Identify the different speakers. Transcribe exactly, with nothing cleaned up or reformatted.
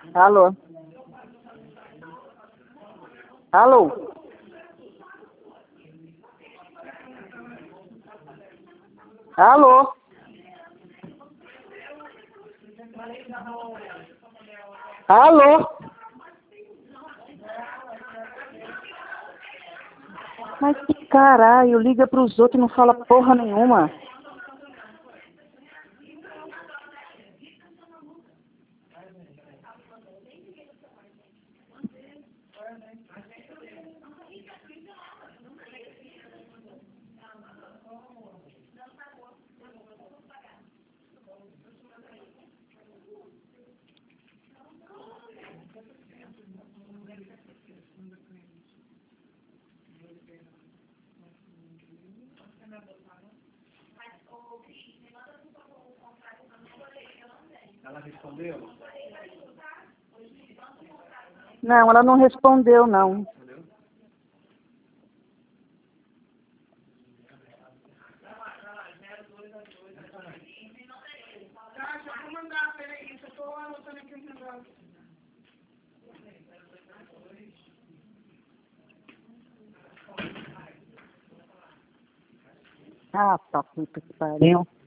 Speaker 1: Alô? Alô? Alô? Alô? Mas que caralho, liga pros outros e não fala porra nenhuma.
Speaker 2: Ela respondeu?
Speaker 1: Não, ela não respondeu, não.
Speaker 3: Tá, já vou mandar, peraí, eu tô anotando aqui um negócio.
Speaker 1: Ah, tá puta que pariu.